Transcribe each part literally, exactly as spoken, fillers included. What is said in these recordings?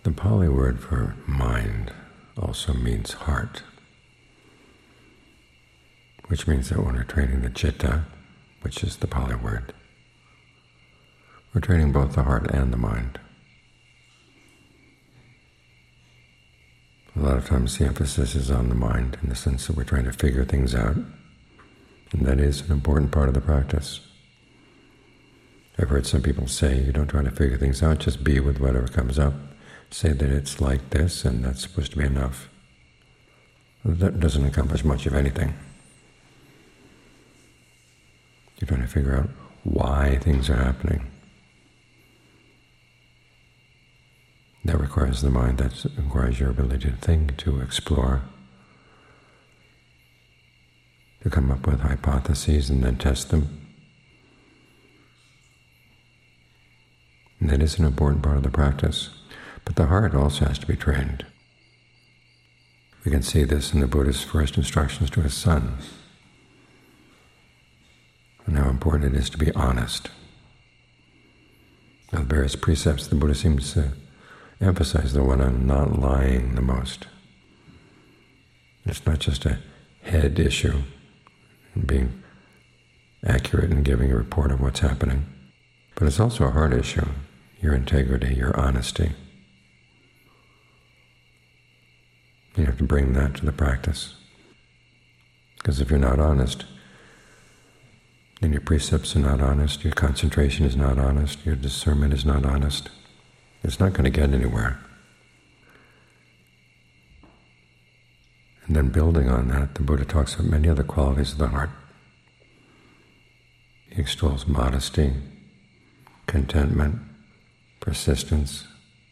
The Pali word for mind also means heart, which means that when we're training the citta, which is the Pali word, we're training both the heart and the mind. A lot of times the emphasis is on the mind in the sense that we're trying to figure things out, and that is an important part of the practice. I've heard some people say, you don't try to figure things out, just be with whatever comes up. Say that it's like this, and that's supposed to be enough. That doesn't accomplish much of anything. You're trying to figure out why things are happening. That requires the mind, that requires your ability to think, to explore, to come up with hypotheses and then test them. And that is an important part of the practice. But the heart also has to be trained. We can see this in the Buddha's first instructions to his son, and how important it is to be honest. Of the various precepts, the Buddha seems to emphasize the one on not lying the most. It's not just a head issue, being accurate and giving a report of what's happening, but it's also a heart issue, your integrity, your honesty. You have to bring that to the practice. Because if you're not honest, then your precepts are not honest, your concentration is not honest, your discernment is not honest. It's not going to get anywhere. And then building on that, the Buddha talks about many other qualities of the heart. He extols modesty, contentment, persistence,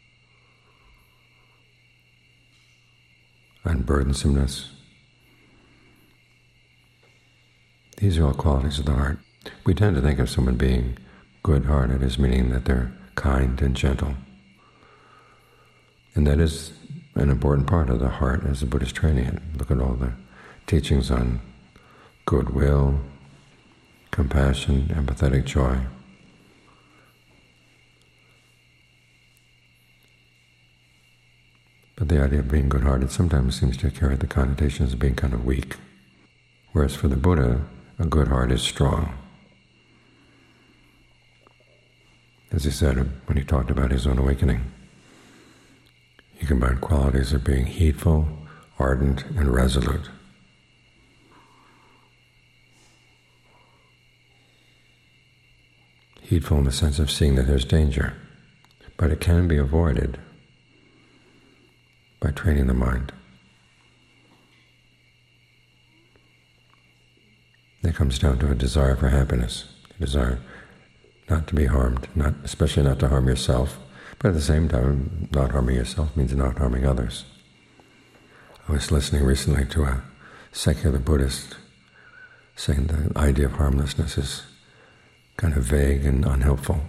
unburdensomeness. These are all qualities of the heart. We tend to think of someone being good-hearted as meaning that they're kind and gentle. And that is an important part of the heart as the Buddha is training it. Look at all the teachings on goodwill, compassion, empathetic joy. But the idea of being good-hearted sometimes seems to carry the connotations of being kind of weak, whereas for the Buddha, a good heart is strong. As he said when he talked about his own awakening, he combined qualities of being heedful, ardent, and resolute. Heedful in the sense of seeing that there's danger, but it can be avoided by training the mind. It comes down to a desire for happiness, a desire not to be harmed, not especially not to harm yourself, but at the same time, not harming yourself means not harming others. I was listening recently to a secular Buddhist saying the idea of harmlessness is kind of vague and unhelpful.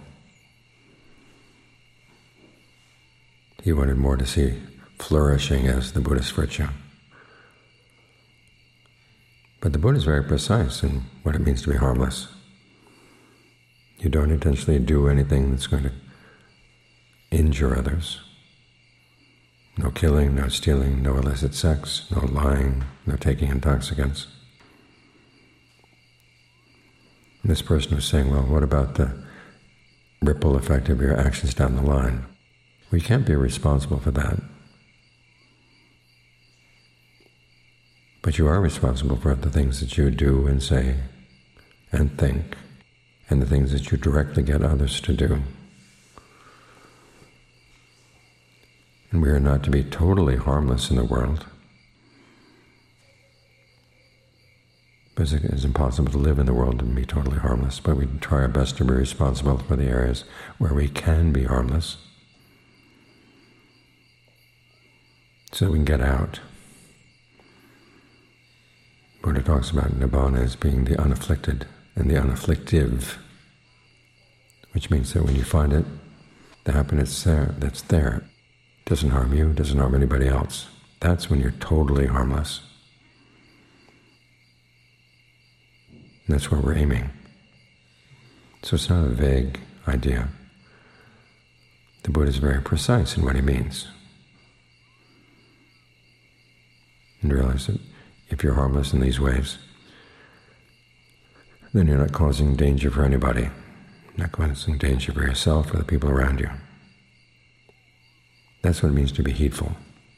He wanted more to see flourishing as the Buddhist virtue. But the Buddha is very precise in what it means to be harmless. You don't intentionally do anything that's going to injure others. No killing, no stealing, no illicit sex, no lying, no taking intoxicants. And this person was saying, well, what about the ripple effect of your actions down the line? We can't be responsible for that. But you are responsible for the things that you do and say and think, and the things that you directly get others to do. And we are not to be totally harmless in the world, because it is impossible to live in the world and be totally harmless, but we try our best to be responsible for the areas where we can be harmless, so that we can get out. Buddha talks about nibbana as being the unafflicted and the unafflictive, which means that when you find it, the happiness there, that's there, doesn't harm you, doesn't harm anybody else. That's when you're totally harmless. And that's where we're aiming. So it's not a vague idea. The Buddha is very precise in what he means. And realize that if you're harmless in these ways, then you're not causing danger for anybody, not causing danger for yourself or the people around you. That's what it means to be heedful.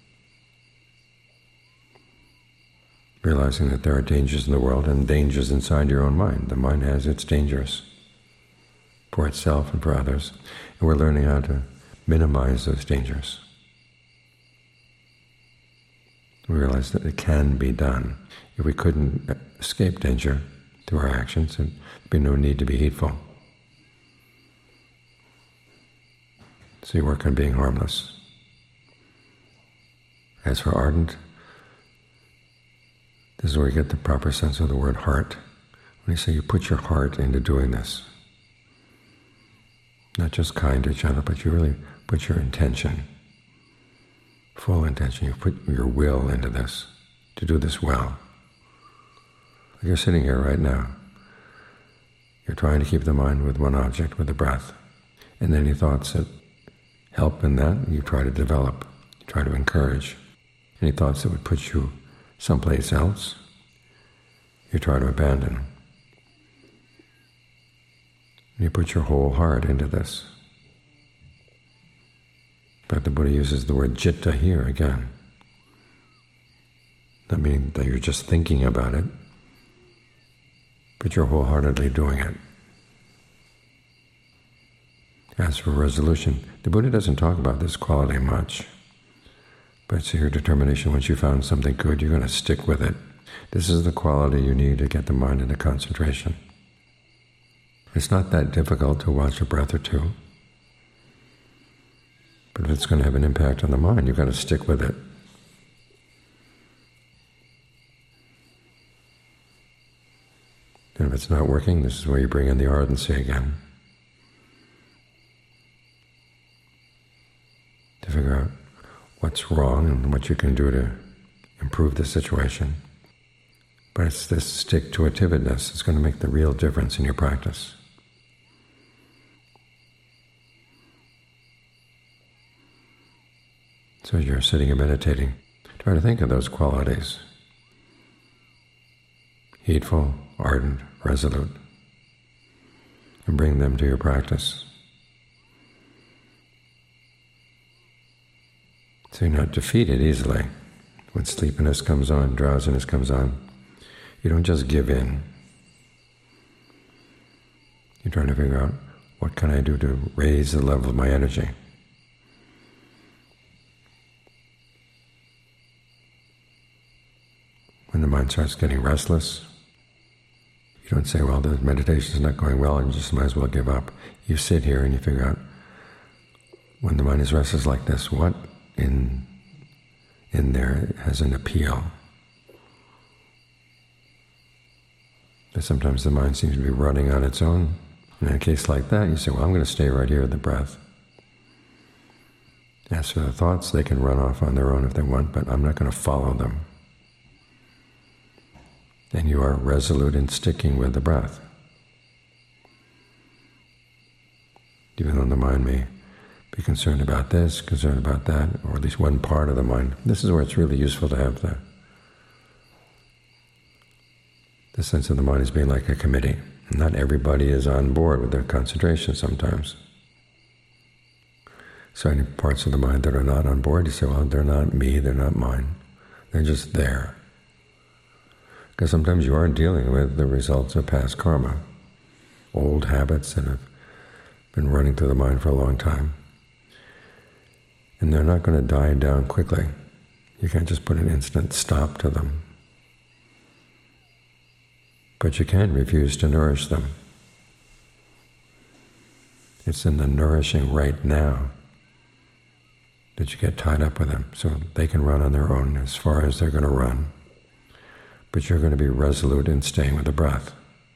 Realizing that there are dangers in the world and dangers inside your own mind. The mind has its dangers for itself and for others, and we're learning how to minimize those dangers. We realize that it can be done. If we couldn't escape danger through our actions, there'd be no need to be heedful. So you work on being harmless. As for ardent, this is where you get the proper sense of the word heart. When you say you put your heart into doing this, not just kind to each other, but you really put your intention, full intention, you put your will into this, to do this well. Like you're sitting here right now. You're trying to keep the mind with one object, with the breath. And any thoughts that help in that, you try to develop, you try to encourage. Any thoughts that would put you someplace else, you try to abandon. You put your whole heart into this. In fact, the Buddha uses the word citta here again. Not meaning that you're just thinking about it, but you're wholeheartedly doing it. As for resolution, the Buddha doesn't talk about this quality much, but it's your determination. Once you found something good, you're going to stick with it. This is the quality you need to get the mind into concentration. It's not that difficult to watch a breath or two, but if it's going to have an impact on the mind, you've got to stick with it. And if it's not working, this is where you bring in the ardency again, to figure out what's wrong and what you can do to improve the situation. But it's this stick-to-itiveness that's going to make the real difference in your practice. So as you're sitting and meditating, try to think of those qualities. Heedful, ardent, resolute, and bring them to your practice. So you're not defeated easily. When sleepiness comes on, drowsiness comes on, you don't just give in. You're trying to figure out, what can I do to raise the level of my energy? When the mind starts getting restless, you don't say, well, the meditation is not going well, and you just might as well give up. You sit here and you figure out, when the mind is restless like this, what in in there has an appeal? But sometimes the mind seems to be running on its own. And in a case like that, you say, well, I'm going to stay right here with the breath. As for the thoughts, they can run off on their own if they want, but I'm not going to follow them. And you are resolute in sticking with the breath. Even though the mind may be concerned about this, concerned about that, or at least one part of the mind, this is where it's really useful to have the, the sense of the mind as being like a committee. Not everybody is on board with their concentration sometimes. So any parts of the mind that are not on board, you say, well, they're not me, they're not mine. They're just there. Because sometimes you are dealing with the results of past karma, old habits that have been running through the mind for a long time. And they're not going to die down quickly. You can't just put an instant stop to them. But you can refuse to nourish them. It's in the nourishing right now that you get tied up with them, so they can run on their own as far as they're going to run. But you're going to be resolute in staying with the breath.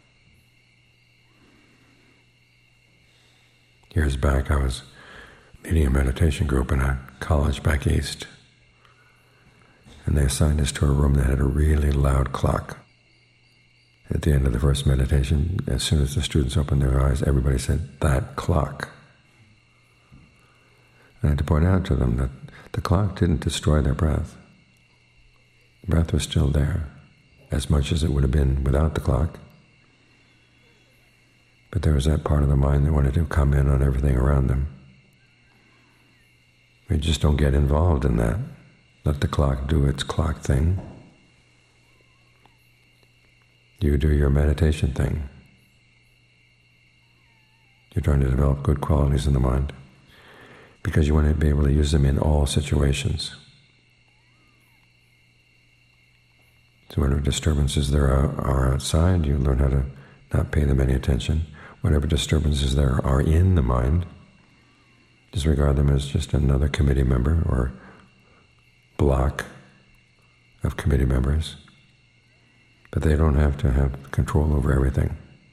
Years back, I was leading a meditation group in a college back east, and they assigned us to a room that had a really loud clock. At the end of the first meditation, as soon as the students opened their eyes, everybody said, "That clock." I had to point out to them that the clock didn't destroy their breath. The breath was still there, as much as it would have been without the clock. But there was that part of the mind that wanted to come in on everything around them. We just don't get involved in that. Let the clock do its clock thing. You do your meditation thing. You're trying to develop good qualities in the mind because you want to be able to use them in all situations. So whatever disturbances there are, are outside, you learn how to not pay them any attention. Whatever disturbances there are in the mind, just regard them as just another committee member or block of committee members. But they don't have to have control over everything.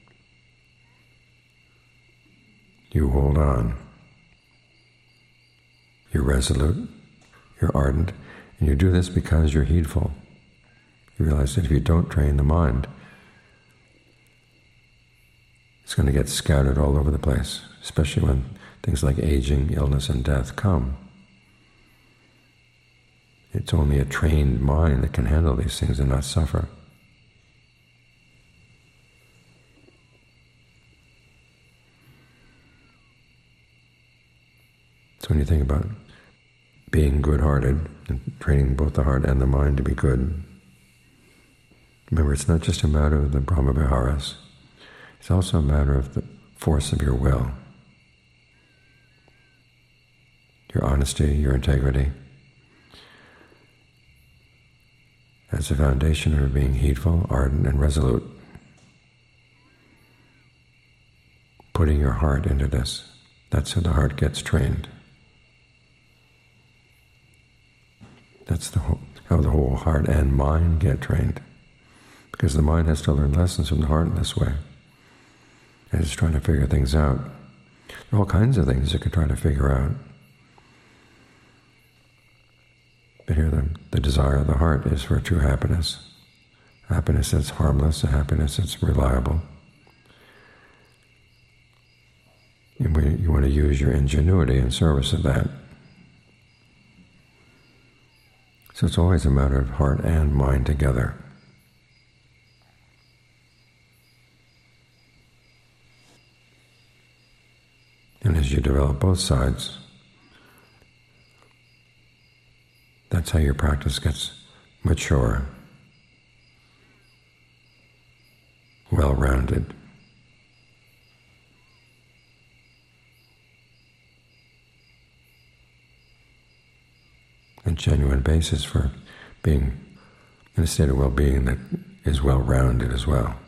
You hold on. You're resolute, you're ardent, and you do this because you're heedful. You realize that if you don't train the mind, it's going to get scattered all over the place, especially when things like aging, illness, and death come. It's only a trained mind that can handle these things and not suffer. So when you think about being good-hearted and training both the heart and the mind to be good, remember it's not just a matter of the Brahma-viharas, it's also a matter of the force of your will, your honesty, your integrity. That's the foundation of being heedful, ardent, and resolute. Putting your heart into this, that's how the heart gets trained. That's the whole, how the whole heart and mind get trained. Because the mind has to learn lessons from the heart in this way. And it's trying to figure things out. There are all kinds of things it can try to figure out. But here the, the desire of the heart is for true happiness. Happiness that's harmless, a happiness that's reliable. And we, you want to use your ingenuity in service of that. So it's always a matter of heart and mind together. And as you develop both sides, that's how your practice gets mature, well-rounded. A genuine basis for being in a state of well-being that is well-rounded as well.